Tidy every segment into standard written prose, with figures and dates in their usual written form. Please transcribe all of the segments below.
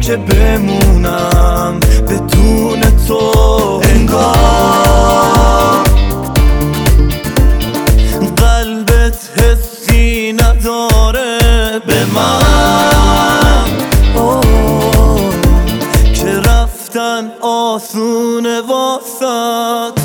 که بمونم بدون تو. انگار قلبت حسی نداره به من، که رفتن آسونه واسد.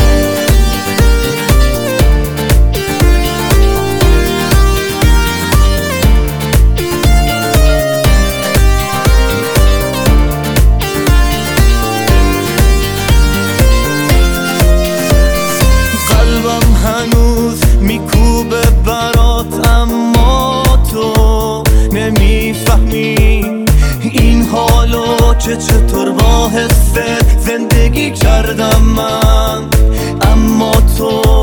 هنوز میکوبه برات اما تو نمیفهمی این حالو که چطور با حست زندگی کردم من. اما تو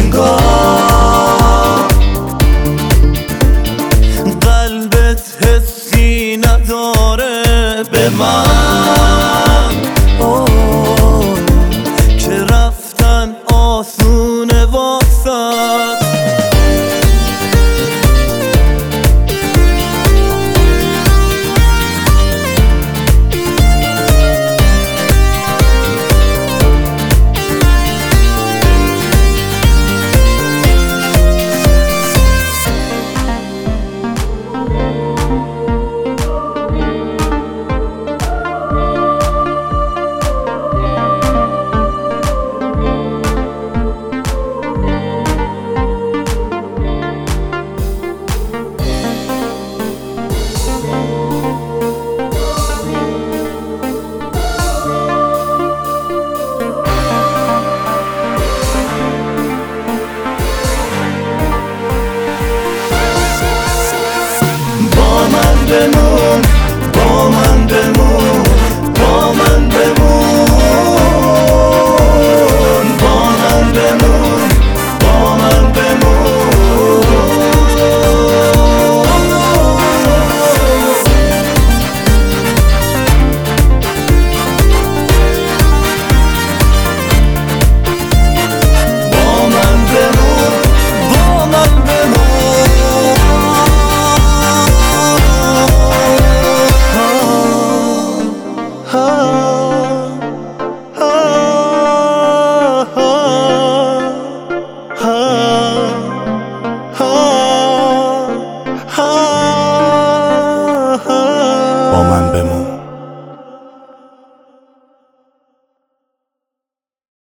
انگار قلبت حسی نداره به من، که رفتن آسونه واسد. بمون با من، بمون با من، بمون با من، بمون با من، بمون. با من بمون، با من بمون. با من بمون.